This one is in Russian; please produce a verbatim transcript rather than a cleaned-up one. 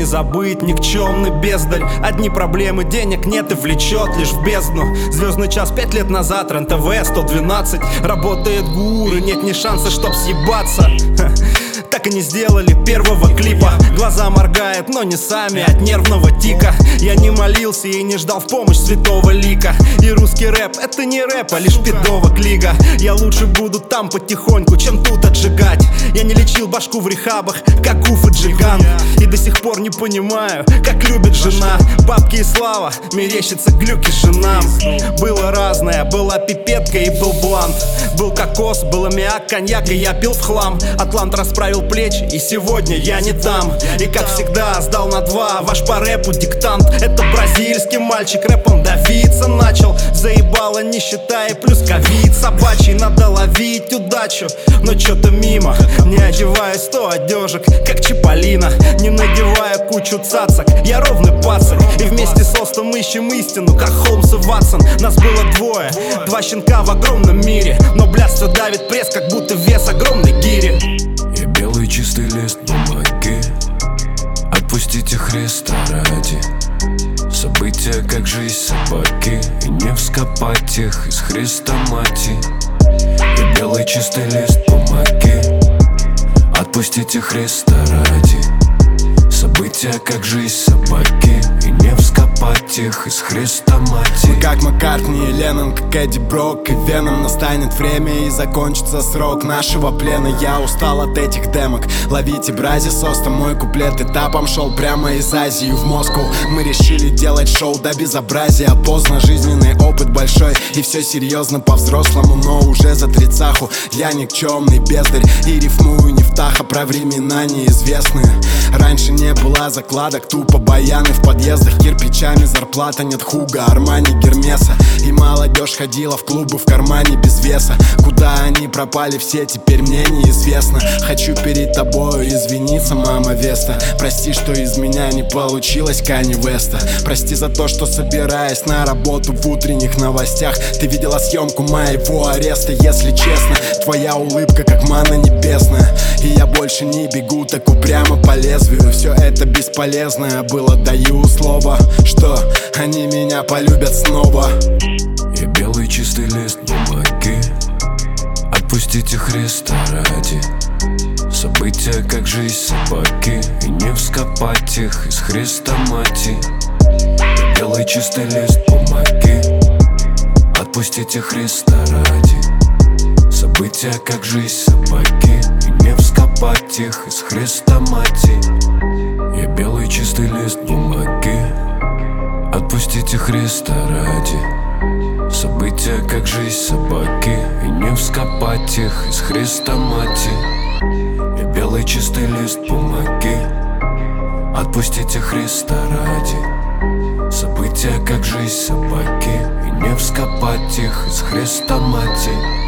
всеми забыть, никчемный бездарь. Одни проблемы, денег нет и влечет лишь в бездну. Звездный час пять лет назад, РЕН-ТВ сто двенадцать. Работает ГУР и нет ни шанса, чтоб съебаться. Так и не сделали первого клипа. Глаза моргает, но не сами, от нервного тика. Я не молился и не ждал в помощь святого лика. И русский рэп — это не рэп, а лишь пидова клига. Я лучше буду там потихоньку, чем тут отжигать. Я не лечил башку в рехабах, как Уф и Джиган. И до сих пор не понимаю, как любит жена. Бабки и слава, мерещится глюки женам. Было разное, была пипетка и был блант. Был кокос, был аммиак, коньяк, и я пил в хлам. Атлант расправил плечи, и сегодня я не там. И как всегда сдал на два ваш по рэпу диктант. Это бразильский мальчик, рэпом давиться начал. Заебала нищета и плюс ковид собачий. Надо ловить удачу, но чё-то мимо. Не одеваю сто одежек, как Чиполлино. Не надевая кучу цацок, я ровный пацан. И вместе с Остом ищем истину, как Холмс и Ватсон. Нас было двое, два щенка в огромном мире. Но блядство давит пресс, как будто вес огромной гири. Я белый чистый лист бумаги, отпустите Христа ради. События, как жизнь собаки, и не вскопать их из хрестоматий. Я белый чистый лист бумаги, отпустите Христа ради. События, как жизнь собаки, и не вскопать их из хрестоматий. Мы как Маккартни и Леннон, как Эдди Брок и Веном. Настанет время и закончится срок нашего плена. Я устал от этих демок. Ловите брази с Остом, мой куплет этапом шел прямо из Азии в Москву. Мы решили делать шоу до безобразия. Поздно, жизненный опыт большой, и все серьезно по-взрослому, но уже за тридцаху. Я никчемный бездарь и рифмую не в таха про времена неизвестные. Раньше не было закладок, тупо баяны в подъездах. Кирпичами зарплата, нет Хуга, Армани, Гермеса. И молодежь ходила в клубы в кармане без веса. Куда они пропали все, теперь мне неизвестно. Хочу перед тобою извиниться, мама Веста. Прости, что из меня не получилось Канье Веста. Прости за то, что собираясь на работу в утренних новостях ты видела съемку моего ареста. Если честно, твоя улыбка как манна небесная. И я больше не бегу так упрямо по лезвию. Все это бесполезное было, даю слово, что они меня полюбят снова. Я белый чистый лист бумаги, отпустите Христа ради. События, как жизнь собаки, и не вскопать их из хрестоматий. Я белый чистый лист бумаги, отпустите Христа ради. События, как жизнь собаки, и не вскопать их из хрестоматий. Я белый чистый лист бумаги, отпустите Христа ради. События, как жизнь собаки, и не вскопать их из хрестоматий. Я белый чистый лист бумаги, отпустите Христа ради. События, как жизнь собаки, и не вскопать их из хрестоматий.